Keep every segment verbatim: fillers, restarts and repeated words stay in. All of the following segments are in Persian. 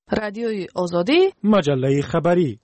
رادیوی آزادی، مجله خبری.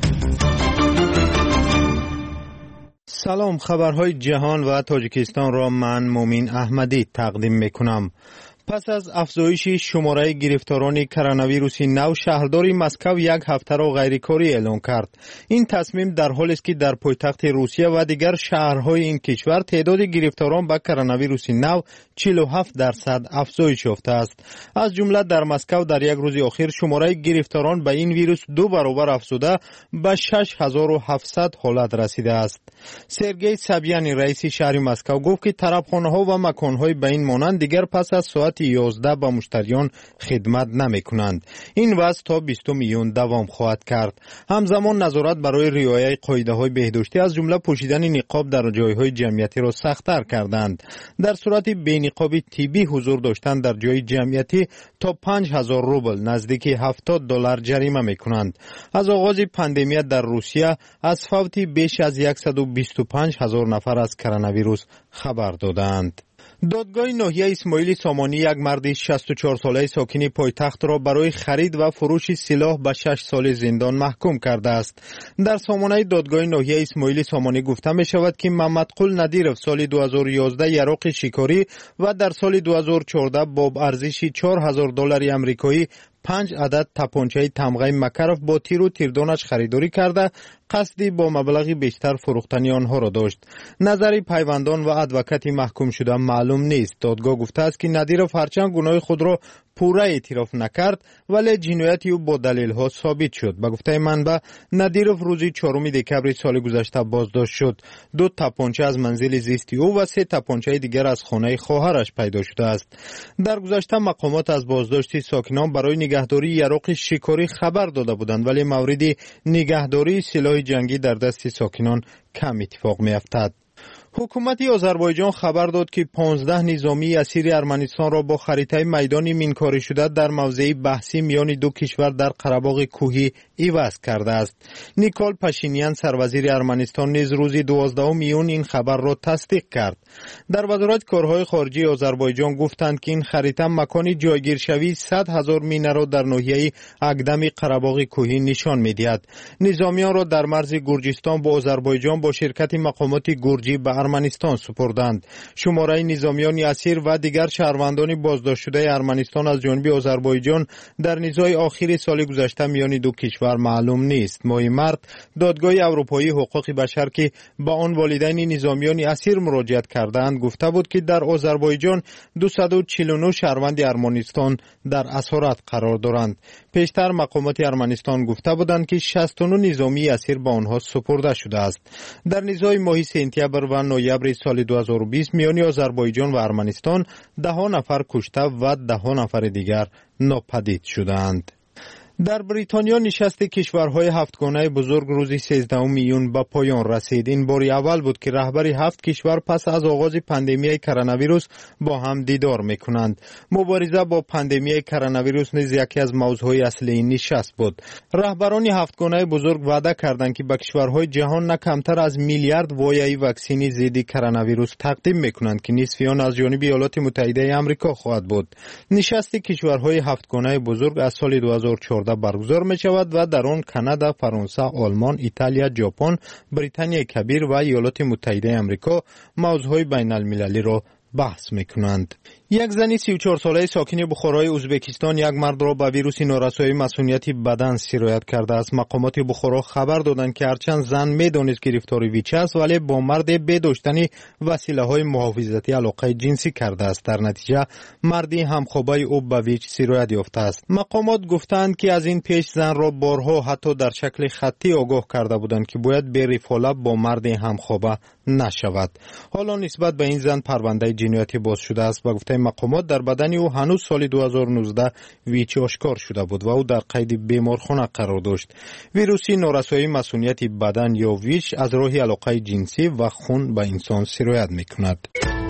سلام، خبرهای جهان و تاجیکستان را من مومین احمدی تقدیم میکنم. پس از افزایش شماره گرفتاران کرونا ویروس نو، شهردار مسکو یک هفته را غیرکاری اعلام کرد. این تصمیم در حالی است که در پایتخت روسیه و دیگر شهرهای این کشور تعداد گرفتاران به کرونا ویروس نو چهل و هفت درصد افزایش یافته است. از جمله در مسکو در یک روز اخیر شماره گرفتاران به این ویروس دو برابر افزوده به شش هزار و هفتصد حالت رسیده است. سرگئی سابیانی رئیس شهر مسکو گفت که طرفخانه‌ها و مکان‌های به این مانند دیگر پس از ساعت یازده به مشتریان خدمت نمی کنند. این وضع تا بیستم ایون دوام خواهد کرد. همزمان نظارت برای رعایت قاعده‌های بهداشتی از جمله پوشیدن نقاب در جایهای جمعیتی را سخت‌تر کردند. در صورت بی‌نقابی طبی حضور داشتن در جای جمعیتی تا پنج هزار روبل نزدیک هفتاد دلار جریمه می کنند. از آغاز پاندمی در روسیه از فوت بیش از صد و بیست و پنج هزار نفر از کرونا ویروس خبر دادند. دادگاه ناحیه اسماعیل سامانی یک مرد شصت و چهار ساله ساکن پایتخت را برای خرید و فروش سلاح به شش سال زندان محکوم کرده است. در سامانه دادگاه ناحیه اسماعیل سامانی گفته می شود که محمدقل ندیرов سال دو هزار و یازده یراق شکاری و در سال دو هزار و چهارده با ارزش چهار هزار دلار آمریکایی پنج عدد تپانچه تمغه مکرف با تیر و تیردانش خریداری کرده قصدی با مبلغی بیشتر فروختن آنها را داشت. نظر پیوندان و ادوکات محکوم شده معلوم نیست. دادگاه گفته است که ندیرов هرچند گناه خود را پورا اعتراف نکرد ولی جنایت او با دلیل ها ثابت شد. به گفته منبع ندیرov روز چهارم دکبر سال گذشته بازداشت شد. دو تپانچه از منزل زیستی او و سه تپانچه دیگر از خانه خواهرش پیدا شده است. در گذشته مقامات از بازداشت ساکنان برای نگهداری یراق شکاری خبر داده بودند ولی مورد نگهداری سلاح جنگی در دست ساکنان کم اتفاق می‌افتد. حکومت آذربایجان خبر داد که پانزده نظامی اسیر ارمنستان را با خریطه میدان مینکاری شده در موضع بحثی میان دو کشور در قره‌باغ کوهی عوض کرده است. نیکول پاشینیان سروزیر ارمنستان نیز روز دوازدهم ایون این خبر را تصدیق کرد. در وزارت کارهای خارجه آذربایجان گفتند که این خریطه مکان جایگیرشوی صد هزار مینه را در ناحیه اقدم قره‌باغ کوهی نشان می‌دهد. نظامیان را در مرز گرجستان با آذربایجان با شرکت مقامات گرجی به ارمنستان سپردند. شماره نظامیان اسیر و دیگر شهروندان بازداشت شده ارمنستان از جانب آذربایجان در نزاع آخر سال گذشته میان دو کشور معلوم نیست. ماه مارس دادگاه اروپایی حقوق بشر که با آن والدین نظامیان اسیر مراجعت کردند گفته بود که در آذربایجان دویست و چهل و نه شهروند ارمنستان در اسارت قرار دارند. پیشتر مقامات ارمنستان گفته بودند که شصت و نه نظامی اسیر به آنها سپرده شده است. در نزاع ماه سپتامبر و نوامبر سال دو هزار و بیست میان آذربایجان و ارمنستان ده نفر کشته و ده نفر دیگر ناپدید شدند. در بریتانیا نشست کشورهای هفتگانه بزرگ روز سیزدهم ایون به پایان رسید. این بار اول بود که رهبر هفت کشور پس از آغاز پاندمی کرونا ویروس با هم دیدار میکنند. مبارزه با پاندمی کرونا ویروس نیز یکی از موضوعهای اصلی این نشست بود. رهبران هفتگانه بزرگ وعده کردند که به کشورهای جهان نه کمتر از میلیارد وایه واکسن ضد کرونا ویروس تقدیم میکنند که نصف آن از جانب ایالات متحده آمریکا خواهد بود. نشست کشورهای هفتگانه بزرگ از سال دو هزار و چهارده برگزار می شود و در آن کانادا، فرانسه، آلمان، ایتالیا، ژاپن، بریتانیای کبیر و ایالات متحده آمریکا موضوعهای بین المللی را بحث می کنند. یک زن سی و چهار ساله ساکن بخارای ازبکستان یک مرد را به ویروس نارسایی مسمومیت بدن سرایت کرده است. مقامات بخارا خبر دادند که هرچند زن میدانست گرفتار ویچ است ولی با مرد به داشتن وسیله‌های محافظتی علاقه جنسی کرده است. در نتیجه مردی همخوابه او به ویچ سرایت یافته است. مقامات گفتند که از این پیش زن را بارها حتی در شکل خطی آگاه کرده بودند که باید به رفاقت با مرد همخوابه نشود. حالا نسبت به این زن پرونده جنایتی باز شده است و گفته مقامات در بدن او هنوز سال دو هزار و نوزده ویچ آشکار شده بود و او در قید بیمارخانه قرار داشت. ویروس نارسایی مسمومیت بدن یا ویچ از راه علاقه جنسی و خون به انسان سرایت می‌کند.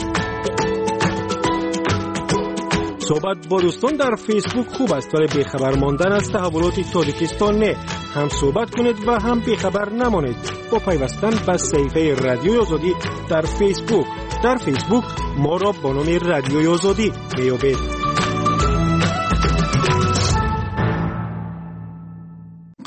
صحبت با دوستان در فیسبوک خوب است ولی بیخبر ماندن از تحولات تاجیکستان نه. هم صحبت کنید و هم بیخبر نمانید با پیوستن به صفحه رادیوی آزادی در فیسبوک. در فیسبوک ما را با نام رادیوی آزادی بیابید.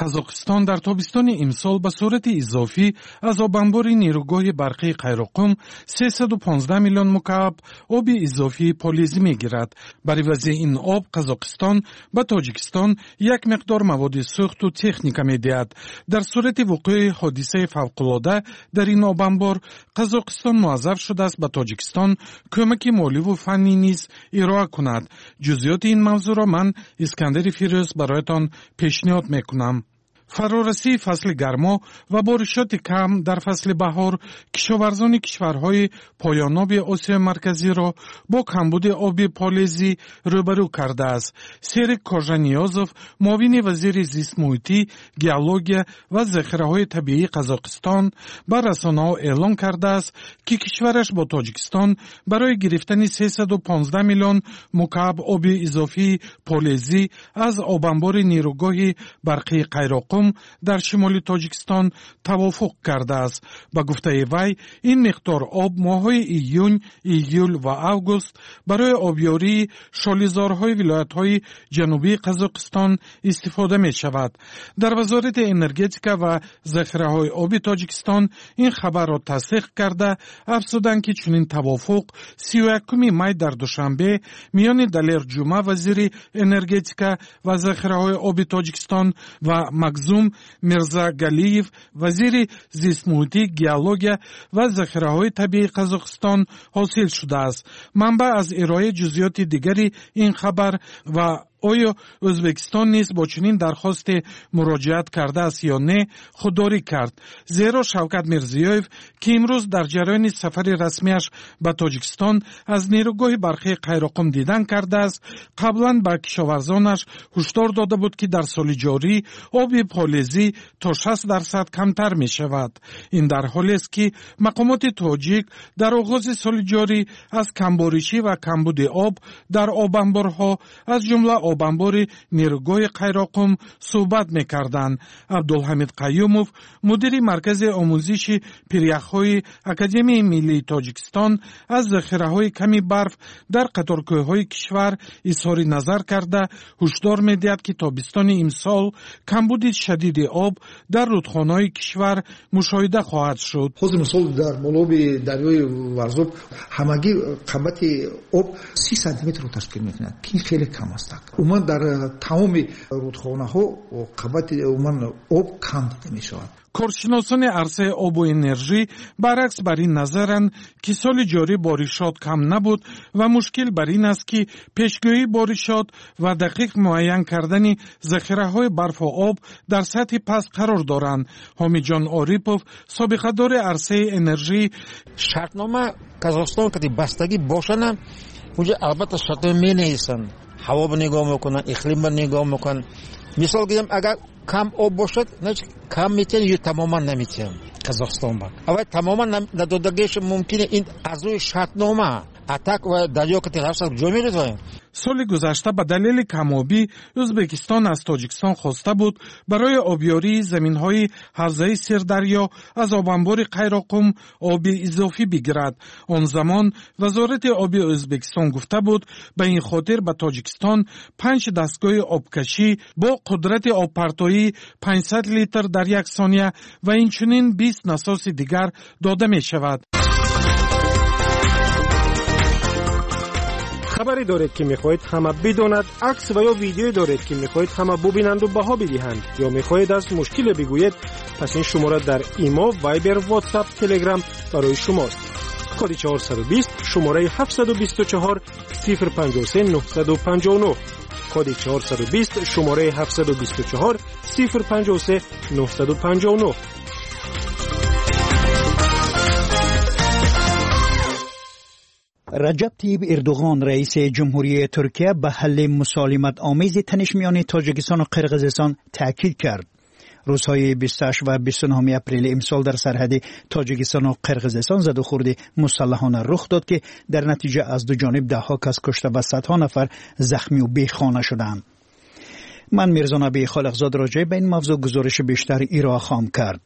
قزاقستان در تابستان امسال به صورت اضافی از آبانبار نیروگاه برقی قیروقم سیصد و پانزده میلیون مکعب آب اضافی پالیزی میگیرد. برای وضع این آب قزاقستان به تاجیکستان یک مقدار مواد سوخت و تکنیکا میدهد. در صورت وقوع حادثه فوق‌العاده در این آبانبار قزاقستان موظف شده است به تاجیکستان کمک مالی و فنی نیز ارائه کند. جزئیات این موضوع را من اسکندر فیروز برایتان پیشنهاد میکنم. فرارسی فصل گرما و بارشات کم در فصل بهار کشاورزان کشورهای پایاناب آسیا مرکزی را با کمبود آب پالیزی روبرو کرده است. سیرک کاژانیازوف معاون وزیر زیست محیطی، گئولوژی و ذخیره‌های طبیعی قزاقستان به رسانه‌ها اعلام کرده است که کشورش با تاجیکستان برای گرفتن سیصد و پانزده میلیون مکعب آب اضافی پالیزی از آبانبار نیروگاه برقی قیروقم در شمال تاجیکستان توافق کرده است. با گفته وی این مقدار آب ماه‌های ایون، ایول و اوگوست برای آبیاری شالیزارهای ولایت‌های جنوبی قزاقستان استفاده می شود. در وزارت انرژتیکا و ذخیره‌های آبی تاجیکستان این خبر را تصدیق کرده افزودند که چنین توافق سی و یکم می در دوشنبه میان دلیر جمعه وزیر انرژتیکا و ذخیره‌های آبی تاجیکستان و مگزوم میرزا گلیف وزیر زیست محیطی، گئولوژی و ذخیره‌های طبیعی قزاقستان حاصل شده است. منبع از ارائه جزئیات دیگری این خبر و آیا ازبکستان نیز با چنین درخواست مراجعت کرده است یا نه خودداری کرد. زیرا شوکت میرزیویف که امروز در جریان سفر رسمیش به تاجیکستان از نیروگاه برقی قیروقم دیدن کرده است، قبلا به کشاورزانش هشدار داده بود که در سال جاری آب پالیزی تا شصت درصد کمتر می شود. این در حالی است که مقامات تاجیک در آغاز سال جاری از کمباریشی و کمبود آب در آبانبارها از جمله آبانبار نیروگاه قیروقم صحبت می‌کردند. عبدالحمید قیوموف مدیر مرکز آموزش پیریخ‌های اکادمی ملی تاجیکستان از ذخیره‌های کمی برف در قطارکوه‌های کشور اظهار نظر کرده هشدار می‌دهد که تابستان امسال کمبود شدید آب در رودخانه‌های کشور مشاهده خواهد شد. حاضر مثال در بالای دریای ورزوب همگی قامت آب سی سانتی متر رو تشکیل می‌کند که خیلی کم است. عموما در تمام رودخانه‌ها قامت عموما آب کم دیده می‌شود. کارشناسان عرصه آب و انرژی برعکس بر این نظرند که سال جاری بارشات کم نبود و مشکل بر این است که پیشگویی بارشات و دقیق معین کردن ذخیره‌های برف و آب در سطح پست قرار دارند. حامد جان آریپوف سابقه دار عرصه انرژی شرطنامه قزاقستان که بستگی باشن اونجا البته شرطنامه می نویسن، هوا رو نگاه میکنن، اقلیم رو نگاه میکنن. مثال بگم اگر کم آب باشد نه کم میتونه یا تماما نمیتونه قزاقستان با اول تماما ندادگیش ممکنه این از روی شرطنامه اتاق و دریا که تغییر جا میره. سال گذشته به دلیل کم‌آبی ازبکستان از تاجیکستان خواسته بود برای آبیاری زمین‌های حوزه سردریا از آبانبار قیروقم آب اضافی بگیرد. آن زمان وزارت آبی ازبکستان گفته بود به این خاطر به تاجیکستان پنج دستگاه آبکشی با قدرت آبپرتایی پانصد لیتر در یک ثانیه و اینچنین بیست نساز دیگر داده می شود. خبری دارید که میخواهید همه بداند، عکس و یا ویدیو دارید که میخواهید همه ببینند و بها بدهند یا میخواهید از مشکل بگویید، پس این شماره در ایما، وایبر، واتساپ، تلگرام برای شماست. کد چهارصد و بیست شماره هفتصد و بیست و چهار صفر پنجاه و سه نهصد و پنجاه و نه. کد چهارصد و بیست شماره هفتصد و بیست و چهار صفر پنجاه و سه نهصد و پنجاه و نه. رجب طیب اردوغان رئیس جمهوری ترکیه به حل مسالمت آمیز تنش میان تاجیکستان و قرقیزستان تاکید کرد. روزهای بیست و هشت و بیست و نه اپریل امسال در سرحد تاجیکستان و قرقیزستان زد و خورد مسلحانه رخ داد که در نتیجه از دو جانب ده ها کس کشته و صدها نفر زخمی و بیخانه شدند. من میرزا نبی خالقزاد راجع به این موضوع گزارش بیشتر ارائه خواهم کرد.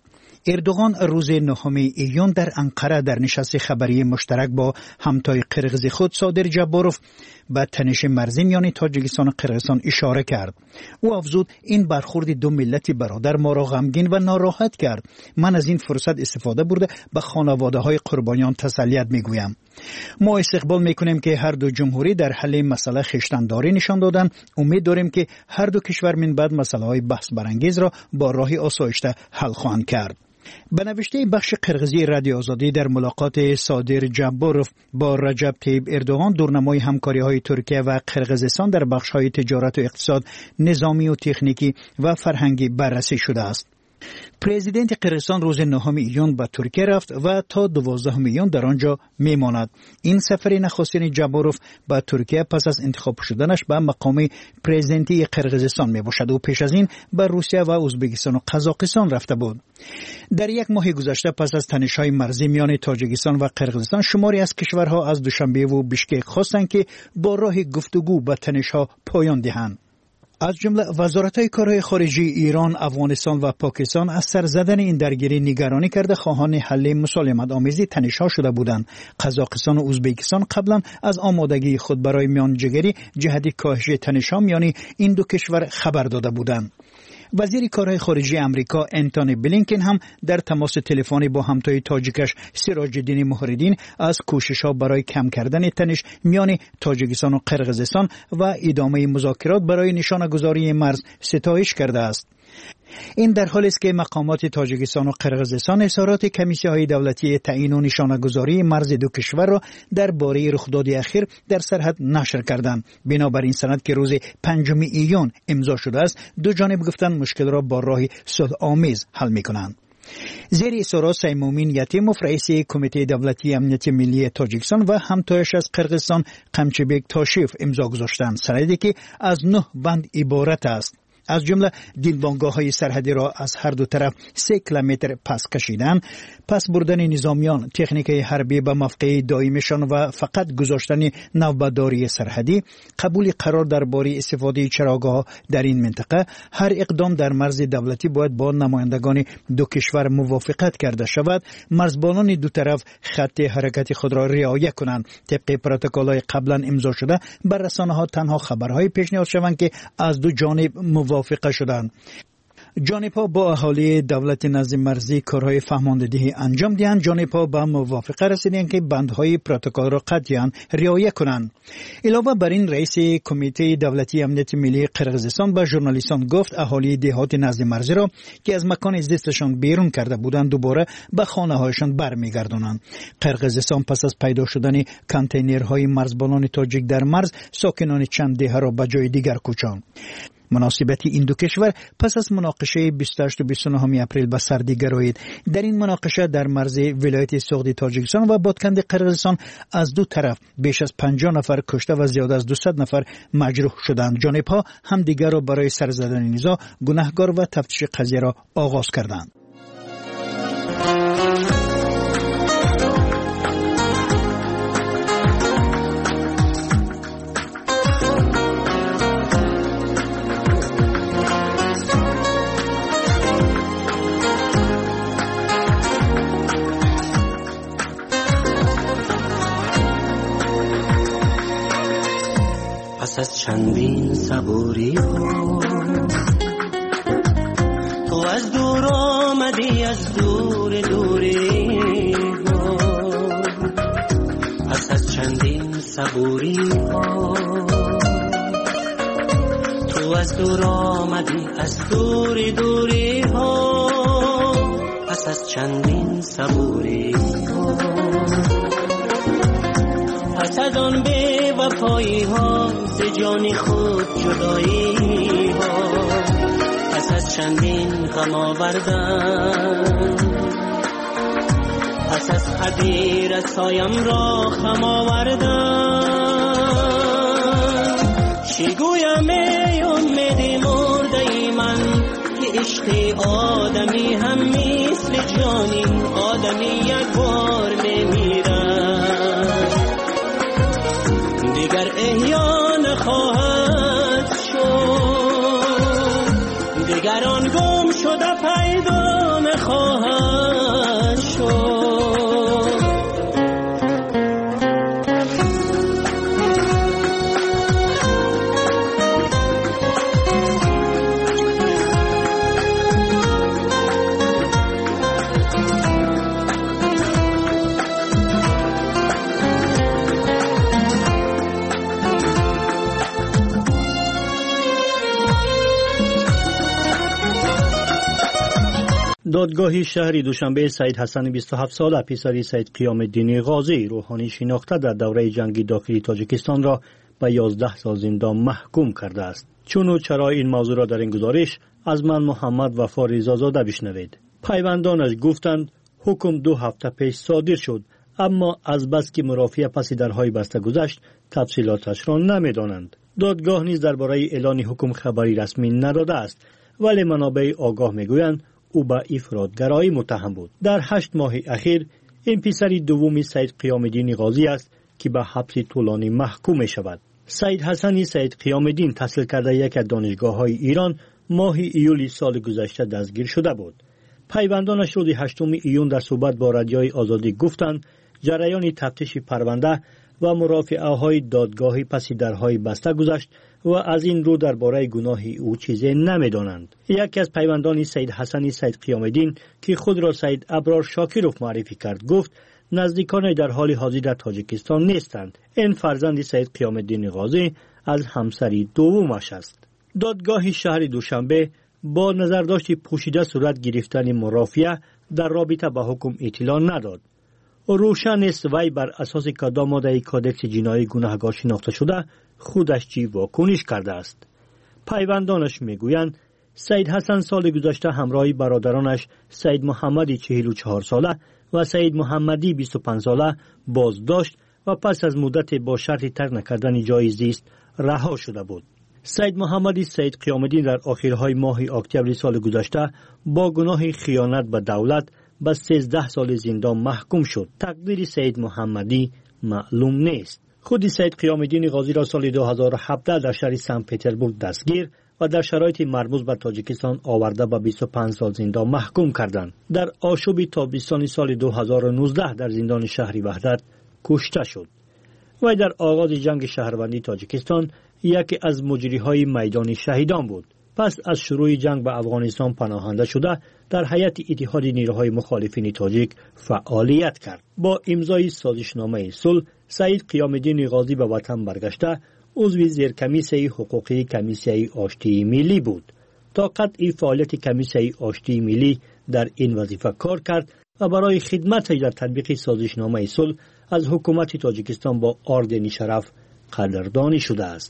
اردوغان روز نهم ایون در انقره در نشست خبری مشترک با همتای قرغیز خود صادر جباروف به تنش مرزی میان تاجیکستان و قرغیزستان اشاره کرد. او افزود این برخورد دو ملت برادر ما را غمگین و ناراحت کرد. من از این فرصت استفاده برده به خانواده های قربانیان تسلیت میگویم. ما استقبال میکنیم که هر دو جمهوری در حل مسئله خویشتنداری نشان دادند. امید داریم که هر دو کشور من بعد مسئله های بحث برانگیز را با راه آسایشته حل خواهند کرد. به نوشته بخش قرغیزی رادیو آزادی در ملاقات صادر جباروف با رجب طیب اردوغان دورنمای همکاری های ترکیه و قرغیزستان در بخش های تجارت و اقتصاد، نظامی و تکنیکی و فرهنگی بررسی شده است. پرزیدنت قرغیزستان روز نهم ایون به ترکیه رفت و تا دوازدهم ایون در آنجا میماند. این سفر نخستین جباروف به ترکیه پس از انتخاب شدنش به مقام پرزیدنتی قرغیزستان می باشد و پیش از این به روسیه و ازبکستان و قزاقستان رفته بود. در یک ماه گذشته پس از تنش‌های مرزی میان تاجیکستان و قرغیزستان شماری از کشورها از دوشنبه و بیشکک خواستند که با راه گفتگو به تنش‌ها پایان دهند. از جمله وزارت‌های کارهای خارجی ایران، افغانستان و پاکستان از سر زدن این درگیری نگرانی کرده خواهان حل مسالمت آمیزی تنش‌ها شده بودند. قزاقستان و ازبکستان قبلا از آمادگی خود برای میانجیگری جهت کاهش تنش‌ها میان این دو کشور خبر داده بودند. وزیر کارهای خارجی امریکا انتونی بلینکن هم در تماس تلفنی با همتای تاجیکش سراج الدین محردین از کوشش‌ها برای کم کردن تنش میان تاجیکستان و قرغیزستان و ادامه مذاکرات برای نشانه‌گذاری مرز ستایش کرده است. این در حالی است که مقامات تاجیکستان و قرغیزستان اظهارات کمیسی‌های دولتی تعیین و نشانه‌گذاری مرز دو کشور را درباره رخداد اخیر در سرحد نشر کردند. بنابراین سند که روز پنجم ایون امضا شده است، دو جانب گفتند مشکل را با راه صلح‌آمیز حل می‌کنند. زیر اصرار سیمومین یتیموف رئیس کمیته دولتی امنیت ملی تاجیکستان و همتایش از قرغیزستان قمچبک تاشیف امضا گذاشتند. سندی که از نه بند عبارت است. از جمله دیلبانگاه‌های سرحدی را از هر دو طرف سه کیلومتر پس کشیدن، پس بردن نظامیان تکنیک حربی به موقع دائمیشان و فقط گذاشتن نوبتداری سرحدی، قبول قرار درباره استفاده چراگاه‌ها در این منطقه. هر اقدام در مرز دولتی باید با نمایندگان دو کشور موافقت کرده شود. مرزبانان دو طرف خط حرکت خود را رعایت کنند. طبق پروتکل‌های قبلا امضا شده بر رسانه‌ها تنها خبرهای پیشنهاد شوند که از دو جانب موافقه شدند. جانب‌ها با اهالی دولت نظم مرزی کارهای فهماندهی انجام دهند. جانب‌ها به موافقه رسیدند که بندهای پروتکل را قطعاً رعایت کنند. علاوه بر این رئیس کمیته دولتی امنیت ملی قرغیزستان به ژورنالیستان گفت اهالی دهات نظم مرزی را که از مکان زیستشان بیرون کرده بودند دوباره به خانه‌هایشان برمیگردانند. قرغیزستان پس از پیدا شدن کانتینرهای مرزبانان تاجیک در مرز ساکنان چند دهه را به جای دیگر کوچاند. مناسبت این دو کشور پس از مناقشه بیست و هشت و بیست و نه اپریل به سردی گرایید. در این مناقشه در مرز ولایت سغدی تاجیکستان و بادکند قرغیزستان از دو طرف بیش از پنجاه نفر کشته و زیاد از دویست نفر مجروح شدند. جانب‌ها هم دیگر را برای سر زدن نزاع گناهکار و تفتیش قضیه را آغاز کردند. پس از چندین صبوری ها تو از دور آمدی، از دور دوری ها. پس از چندین صبوری ها تو از دور آمدی، از دور دوری ها. پس از چندین صبوری ها پس از آن بی وفایی ها ز جان خود جدایی ها. پس از چندین غم آوردن، پس از قدیر سایم را خم آوردن. چی گویم ای امیدی مرده ای من که عشق آدمی هم مثل جانی آدمی یک بار میمیرد، دیگر احیا نخواهد شد، دیگر آن گم شده پیدا نخواهد شد. دادگاه شهری دوشنبه سید حسن بیست و هفت ساله پسر سید قیام الدین غازی روحانی شناخته در دوره جنگ داخلی تاجیکستان را به یازده سال زندان محکوم کرده است. چون و چرای این موضوع را در این گزارش از من محمد وفا رضازاده بشنوید. پیوندانش گفتند حکم دو هفته پیش صادر شد، اما از بس که مرافعه پس درهای بسته گذشت تفصیلاتش را نمی‌دانند. دادگاه نیز درباره اعلان حکم خبری رسمی نداده است، ولی منابع آگاه میگویند او به افراطگرایی متهم بود. در هشت ماه اخیر این پسر دوم سید قیام الدین غازی است که به حبس طولانی محکوم می شود. سید حسن سید قیام الدین تحصیل کرده یک از دانشگاه‌های ایران ماه ایول سال گذشته دستگیر شده بود. پیوندانش روز هشتم ایون در صحبت با رادیوی آزادی گفتند جریان تفتیش پرونده و مرافعه‌های دادگاهی پس درهای بسته گذشت و از این رو درباره گناه او چیزی نمی‌دانند. یکی از پیوندان سید حسن سید قیام الدین که خود را سید ابرار شاکروف معرفی کرد گفت نزدیکان در حال حاضر در تاجیکستان نیستند. این فرزند سید قیام الدین غازی از همسری دومش است. دادگاه شهر دوشنبه با نظرداشت پوشیده صورت گرفتن مرافعه در رابطه با حکم اطلاع نداد. روشن است وی بر اساس کدام ماده کادکس جنایی گناهکار شناخته شده خودش چی واکنش کرده است. پیوندانش میگویند سید حسن سال گذشته همراه برادرانش سید محمدی چهل و چهار ساله و سید محمدی بیست و پنج ساله بازداشت و پس از مدت با شرط ترک نکردن جای زیست رها شده بود. سید محمدی سید قیام الدین در آخرهای ماه اکتبر سال گذشته با گناه خیانت به دولت به سیزده سال زندان محکوم شد. تقدیر سید محمدی معلوم نیست. خود سید قیام الدین غازی را سال دو هزار و هفده در شهر سن پترزبورگ دستگیر و در شرایط مربوط به تاجیکستان آورده به بیست و پنج سال زندان محکوم کردند. در آشوب تابستان سال دو هزار و نوزده در زندان شهری وحدت کشته شد. و در آغاز جنگ شهروندی تاجیکستان یکی از مجریهای میدان شهیدان بود. پس از شروع جنگ به افغانستان پناهنده شده در هیئت اتحاد نیروهای مخالفین تاجیک فعالیت کرد. با امضای سازشنامه صلح سید قیام الدین غازی به وطن برگشته عضو زیرکمیسه حقوقی کمیسیه آشتی ملی بود. تا قطع فعالیت کمیسیه آشتی ملی در این وظیفه کار کرد و برای خدمت در تطبیق سازشنامه صلح از حکومت تاجیکستان با اردن شرف قدردانی شده است.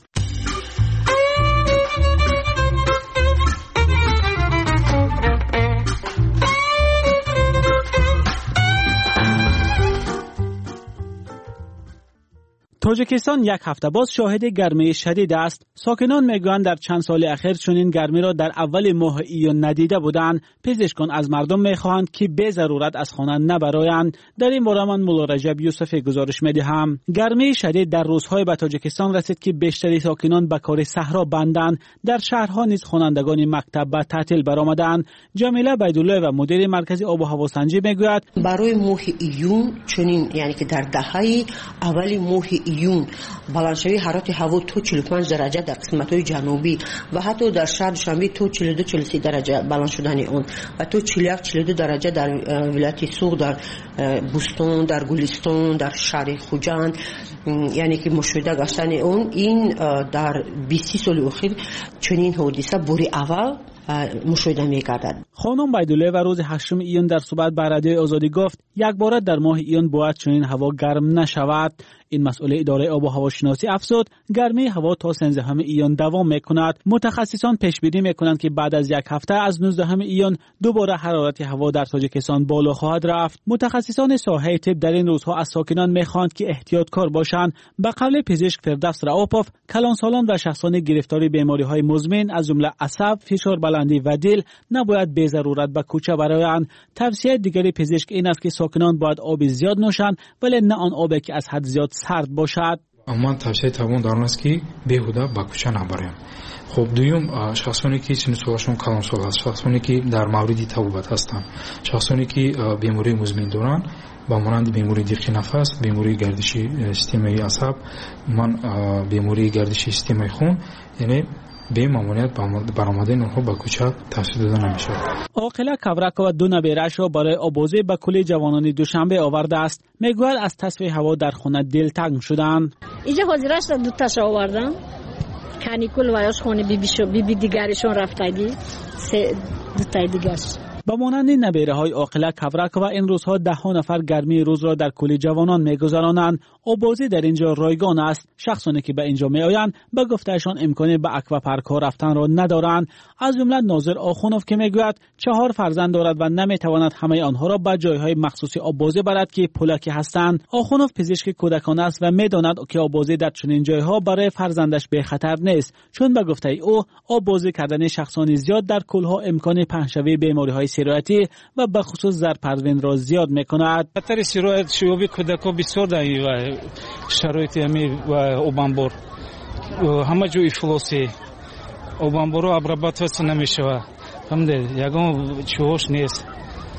تاجیکستان یک هفته باز شاهد گرمی شدید است. ساکنان میگویند در چند سال اخیر چنین گرمی را در اول ماه ایون ندیده بودند. پزشکان از مردم میخواهند که به ضرورت از خانه نبرایند. در این باره من مولا رجب یوسف گزارش میدهم. گرمی شدید در روزهای به تاجیکستان رسید که بیشتر ساکنان به کار صحرا بندند. در شهرها نیز خوانندگان مکتب به تعطیل برآمدند. جمیله بیدالله و مدیر مرکز آب و هوا سنجی میگوید برای ماه ایون چنین یعنی که در دهه اول ماه ایون بلندشوی حرارت هوا تا چهل و پنج درجه در قسمت‌های جنوبی و حتی در شهر دوشنبه تا چهل و دو چهل و سه درجه بلند شدن اون و تا چهل و یک چهل و دو درجه در ولایت سوق، در بوستون، در گلستان، در شهر خوجند یعنی که مشاهده گشتن اون این در بیست سال اخیر چنین حادثه بوری اول مشاهده می‌گردد. خانم بیدالله و روز هشتم ایون در صحبت با رادیوی آزادی گفت یک بار در ماه ایون باید چنین هوا گرم نشود. این مسئله اداره آب و هوا شناسی افزود گرمی هوا تا سیزدهم ایون دوام میکند. متخصصان پیش بینی میکنند که بعد از یک هفته از نوزدهم ایون دوباره حرارت هوا در تاجیکستان بالا خواهد رفت. متخصصان ساحه طب در این روزها از ساکنان میخواهند که احتیاطکار باشند. به قول پزشک فردوس رئوپوف کلانسالان و شخصان گرفتار بیماری‌های مزمن از جمله عصب، فشار بلندی و دل نباید به ضرورت به کوچه برایند. توصیه دیگری پزشک این است که ساکنان باید آب زیاد نوشند ولی نه آن آبی که از حد زیاد سرد باشد. اما توصیه تمام در آن است که بیهوده به کوچه نبریم. خب دوم شخصانی که سینوسواشون کلانسول هست، شخصانی که در مورد تبوبت هستند، شخصانی که بیماری مزمن دارند با مانند بیماری دیق نفس، بیماری گردش سیستم عصب، من بیماری گردش سیستم خون، یعنی به مامانیت برآمدن اونها به کوچه توصیه داده نمیشه. عاقله کورک و دو نبیرش را برای آبازی به کل جوانان دوشنبه آورده است. میگوید از تصفیه هوا در خانه دلتنگ شدند. اینجا حاضرش دو تاش آوردم. کانیکول وایاش خونه بی بی شو بی بی دیگرشون رفتگی سه دو تای دیگرش. با مانند نبیره های عاقله کورک و این روزها ده ها نفر گرمی روز را در کل جوانان میگذرانند. آبازی در اینجا رایگان است. شخصانی که به اینجا میآیند به گفتهشان امکان به اکواپارک ها رفتن را ندارند. از جمله ناظر آخونوف که میگوید چهار فرزند دارد و نمیتواند همه آنها را به جایهای مخصوص آبازی برد که پولکی هستند. آخونوف پزشک کودکان است و میداند که آبازی در چنین جایها برای فرزندش به خطر نیست، چون به گفته او آبازی کردن شخصانی زیاد در کلها امکان پهنشوی بیماری های سیرایتی و به خصوص زرپروین را زیاد میکند. خطر سیرایت شیوبی کودکان بسیار در و شرایط همی و اوبانبور همه جوی افلاسی اوبانبور رو ابرابات نمیشه، همده یکم چوش نیست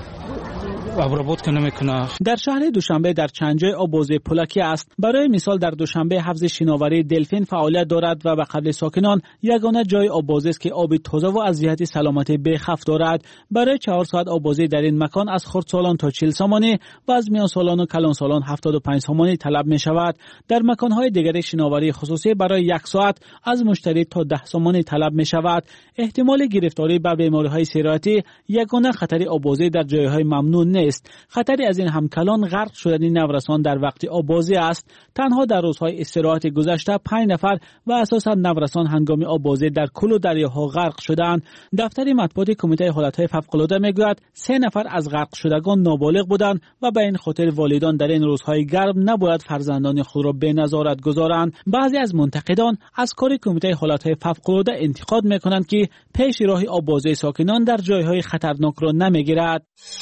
ابرابات کنه میکنه. در شهر دوشنبه در چند جای آبازی پولکی است. برای مثال در دوشنبه حوض شناوری دلفین فعالیت دارد و به قبل ساکنان یگانه جای آبازی است که آب تازه و از جهت سلامتی بخف دارد. برای چهار ساعت آبازی در این مکان از خردسالان تا چهل سامانی و از میان سالان و کلان سالان هفتاد و پنج سامانی طلب می شود. در مکانهای دیگر شناوری خصوصی برای یک ساعت از مشتری تا ده سامانی طلب می شود. احتمال گرفتاری به بیماری های سیرایتی یگانه خطر آبازی در جایهای ممنوع نیست. خطری از این همکلان غرق شدن نورسان در وقت آبازی است. تنها در روزهای استراحت گذشته پنج نفر و اساسا نورسان هنگام آبازی در کل دریاها غرق شدند. دفتر مطبوعات کمیته حالتهای فوق‌العاده میگوید سه نفر از غرق شدگان نابالغ بودند و به این خاطر والدان در این روزهای گرم نباید فرزندان خود را به نظارت گذارند. بعضی از منتقدان از کار کمیته حالتهای فوق‌العاده انتقاد میکنند که پیش راه آبازی ساکنان در جایهای خطرناک را نمیگیرد.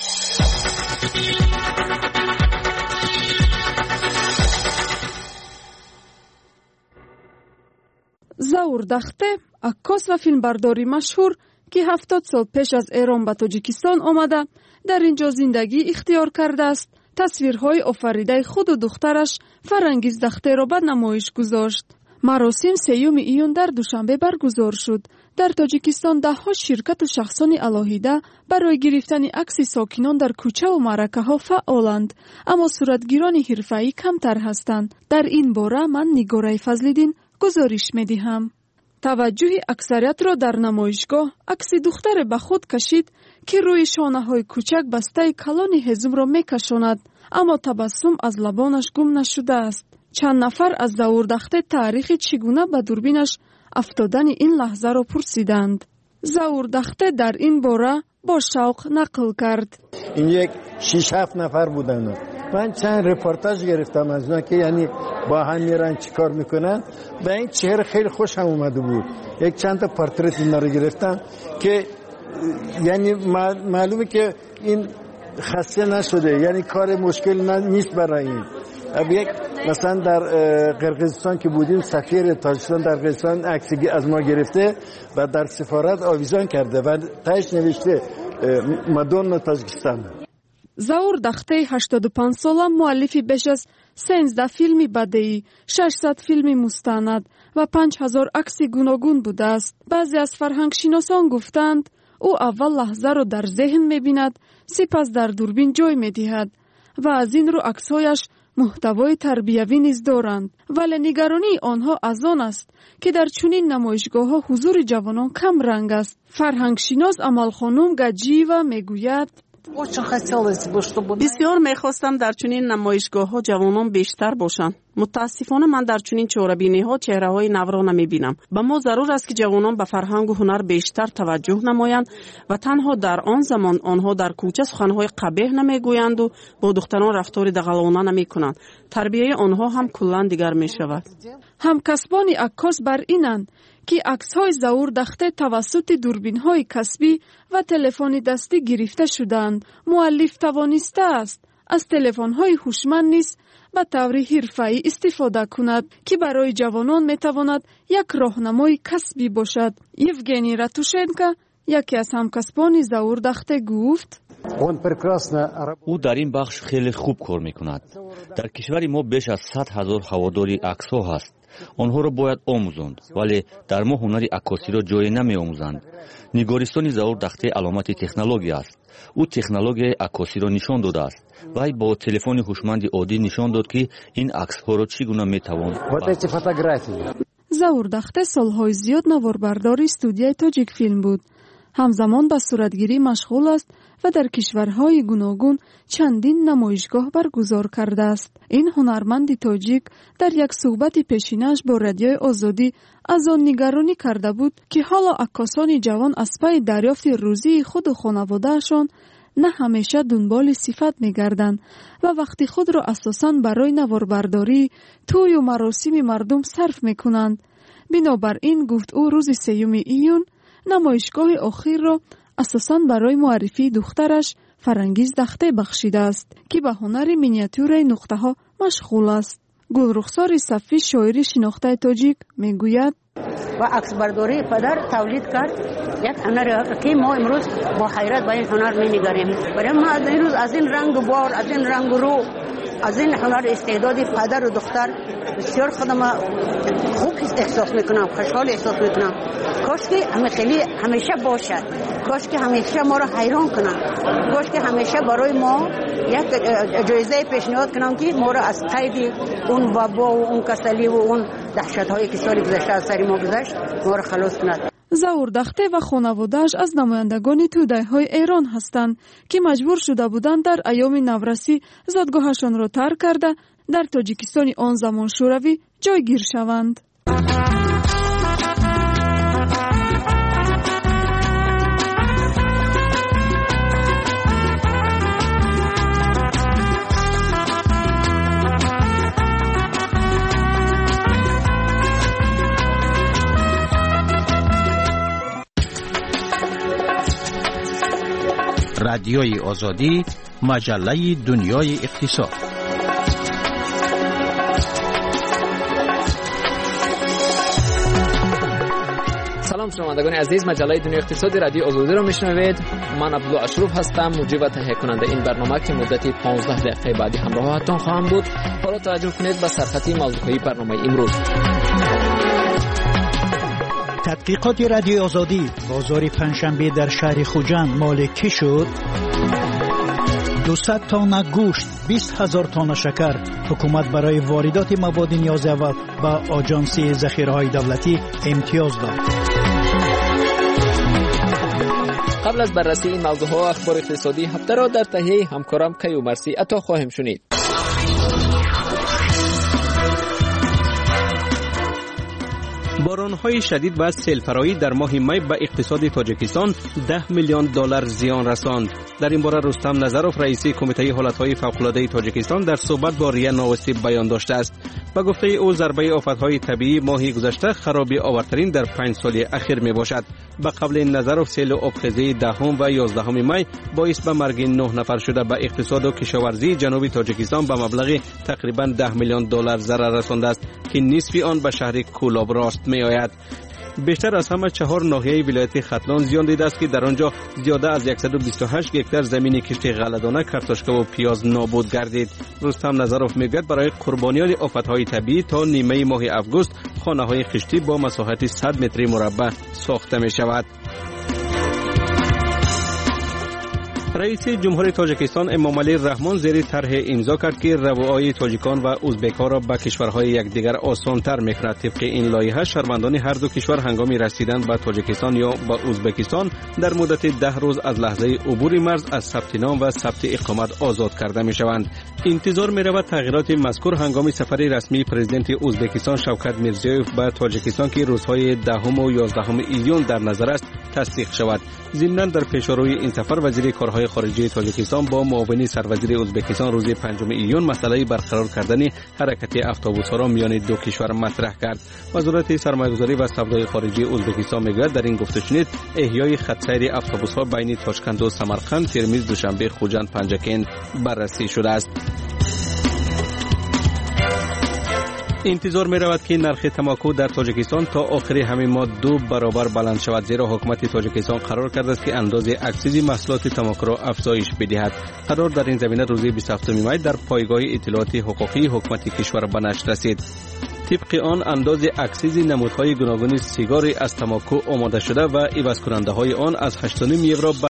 زاور دخته عکاس و فیلمبرداری مشهور که هفتاد سال پیش از ایران به تاجیکستان آمده در اینجا زندگی اختیار کرده است. تصویرهای آفریده خود و دخترش فرنگیز دخته را به نمایش گذاشت. مراسم سیوم ایون در دوشنبه برگزار شد. در تاجیکستان ده ها شرکت و شخصان الهیده برای گرفتن عکس ساکنان در کوچه و معرکه ها فعالند، اما صورتگیران حرفه‌ای کمتر هستند. در این باره من نگاره فضل‌الدین گزارش می‌دهم. توجه اکثریت را در نمایشگاه عکس دختر به خود کشید که روی شانه‌های کوچک بسته کلان حزم را می‌کشاند، اما تبسم از لبانش گم نشده است. چند نفر از زاوردخته تاریخ چگونه به دوربینش افتادن این لحظه را پرسیدند. زاوردخته در این باره با شوق نقل کرد. این یک شش هفت نفر بودن. من چند رپورتاج گرفتم از اونا که یعنی با هم میرن چیکار میکنن. به این چهره خیلی خوشم اومده بود. یک چند تا پورترت اینا رو گرفتم که یعنی معلومه که این خسته نشده، یعنی کار مشکل نیست برای این. اب یک مثلا در قرقیزستان که بودیم سفیر تاجیکستان در قرقیزستان عکسی از ما گرفته و در سفارت آویزان کرده و تاش نوشته مادون تاجیکستان. زاور دخته هشتاد و پنج ساله مؤلف بیش از سیزده فیلم بدیعی، ششصد فیلم مستند و پنج هزار عکس گوناگون بوده است. بعضی از فرهنگ شناسان گفتند او اول لحظه را در ذهن می‌بیند، سپس در دوربین جای می‌دهد و از این رو عکس‌هایش محتوای تربیوی نیز دارند. ولی نگرانی آنها از آن است که در چنین نمایشگاه‌ها حضور جوانان کم رنگ است. فرهنگ شناس امال خانم گجیوا میگوید بسیار میخواستم در چنین نمایشگاه ها جوانان بیشتر باشند. متاسفانه من در چنین چهره‌بینی ها چهره های نو را نمیبینم. با ما ضرور است که جوانان به فرهنگ و هنر بیشتر توجه نمایند و تنها در آن زمان آنها در کوچه سخنهای قبیح نمیگویند و با دختران رفتار دغلانه نمیکنند. تربیه آنها هم کلاً دیگر میشود. همکسبان عکاس بر اینند که عکس‌های زاوردخته توسط دوربین‌های کسبی و تلفن دستی گرفته شدند. مؤلف توانسته است از تلفن‌های هوشمند نیز به طور حرفه‌ای استفاده کند که برای جوانان میتواند یک راهنمای کسبی باشد. یوگنی راتوشنکا یکی از همکسبان زاور دخته گفت: او در این بخش خیلی خوب کار میکند. در کشور ما بیش از صد هزار هواداری عکس‌ها هست. آنها را باید آموزاند، ولی در ما هنر عکاسی را جای نمی آموزند. نگارستان زاور دخته علامت تکنولوژی است. او تکنولوژی عکاسی را نشان داده است. وی با تلفن هوشمند عادی نشان داد که این عکس‌ها را چگونه میتوان. زاور دخته سالهای زیاد نواربردار استودیوی تاجیک فیلم بود. همزمان به صورتگیری مشغول است و در کشورهای گوناگون چندین نمایشگاه برگزار کرده است. این هنرمند تاجیک در یک صحبت پیشینش با رادیوی آزادی از آن نگرانی کرده بود که حالا عکاسان جوان از پی دریافت روزی خود و خانواده‌شان نه همیشه دنبال صفت می‌گردند و وقتی خود را اساساً برای نواربرداری، توی و مراسم مردم صرف می‌کنند. بنابراین گفت او روز سیوم ایون نمایشگاه آخر را اساساً برای معرفی دخترش فرنگیز دخته بخشیده است که به هنر مینیاتور نقطه ها مشغول است. گلرخسار صفی شاعری شناخته تاجیک میگوید: و عکس برداری پدر تولید کرد یک هنر که ما امروز با حیرت به این هنر می‌نگریم. برای ما از این روز از این رنگ و بار، از این رنگ و رو، از این هنر استعدادی پدر و دختر بسیار خودم خوب احساس میکنم، خوشحال احساس میکنم. کاش که همه خیلی همیشه باشد، کاش که همیشه ما را حیران کنند، کاش که همیشه برای ما یک جایزه پیشنهاد کنند که ما را از قید اون وبا و اون کسلی و اون دهشت‌هایی که سال گذشته از سر ما گذشت ما را خلاص کند. زاور دخته و خانواده‌اش از نمایندگان توده‌های ایران هستند که مجبور شده بودند در ایام نورسی زادگاهشان را ترک کرده در تاجیکستان آن زمان شوروی جایگیر شوند. رادیوی آزادی، مجله دنیای اقتصاد. سلام شنوندگان عزیز، مجله دنیای اقتصادی رادیو آزادی را میشنوید. من عبدالله اشرف هستم، مجری و تهیه کننده این برنامه که مدت پانزده دقیقه بعدی همراهتان خواهم بود. حالا توجه کنید به سرخطی موضوعی برنامه امروز. تحقیقات رادیو آزادی: بازار پنجشنبه در شهر خوجند مال کی شد؟ دویست تن گوشت، بیست هزار تن شکر. حکومت برای واردات مواد نیاز اول به آژانس ذخیره‌های دولتی امتیاز داد. قبل از بررسی این موضوعات و اخبار اقتصادی هفته را در تهیه همکارم کیومرثی عطا خواهیم شنید. باران‌های شدید و سیل‌فرایی در ماه می به اقتصاد تاجیکستان ده میلیون دلار زیان رساند. در این باره رستم نظروف رئیس کمیته حالت‌های فوق‌العاده تاجیکستان در صحبت با ریا ناوستی بیان داشته است. به گفته او ضربه آفت‌های طبیعی ماه گذشته خرابی آورترین در پنج سال اخیر میباشد. به قبل نظروف سیل آبخیزی دهم و یازدهم می باعث به مرگ نه نفر شده به اقتصاد و کشاورزی جنوبی تاجیکستان به مبلغ تقریباً ده میلیون دلار ضرر رسانده است که نصف آن به شهر کولاب راست می آید. بیشتر از همه چهار ناحیه ولایت ختلان زیان دیده است که در آنجا زیاده از صد و بیست و هشت هکتار زمین کشت غله‌دانه، کارتوشکا و پیاز نابود گردید. رستم نظروف میگوید برای قربانیان آفت‌های طبیعی تا نیمه ماه اوگوست خانه‌های خشتی با مساحت صد متری مربع ساخته می شود. رئیس جمهور تاجیکستان امامعلی رحمان زیر طرح امضا کرد که روابط تاجیکان و ازبک‌ها را به کشورهای یکدیگر آسان‌تر می‌کند. طبق این لایحه شهروندان هر دو کشور هنگام رسیدن به تاجیکستان یا به ازبکستان در مدت ده روز از لحظه عبور مرز از ثبت نام و ثبت اقامت آزاد کرده می‌شوند. انتظار می‌رود تغییرات مذکور هنگام سفر رسمی پرزیدنت ازبکستان شوکت میرزیوف به تاجیکستان که روزهای دهم و یازدهم ایون در نظر است تصدیق شود. ضمناً در پیشروی این سفر وزیر کارهای خارجه تاجیکستان با معاون سروزیر ازبکستان روز پنجم ایون مسئله برقرار کردن حرکت اتوبوس‌ها را میان دو کشور مطرح کرد. وزارت سرمایه‌گذاری و سودای خارجی ازبکستان میگوید در این گفته شنید احیای خط سیر اتوبوس‌ها بین تاشکند و سمرقند، ترمیز، دوشنبه، خوجند، پنجکین بررسی شده است. انتظار می رود که نرخ تماکو در تاجیکستان تا آخر همین ماه دو برابر بلند شود، زیرا حکومت تاجیکستان قرار کرده است که اندازه اکسیز محصولات تماکو را افزایش بدهد. قرار در این زمینه روز بیست و هفتم می در پایگاه اطلاعات حقوقی حکومت کشور به نشر رسید. طبق آن اندازه اکسیز نمودهای گوناگون سیگار از تماکو آماده شده و عوض کننده های آن از هشت و نیم یورو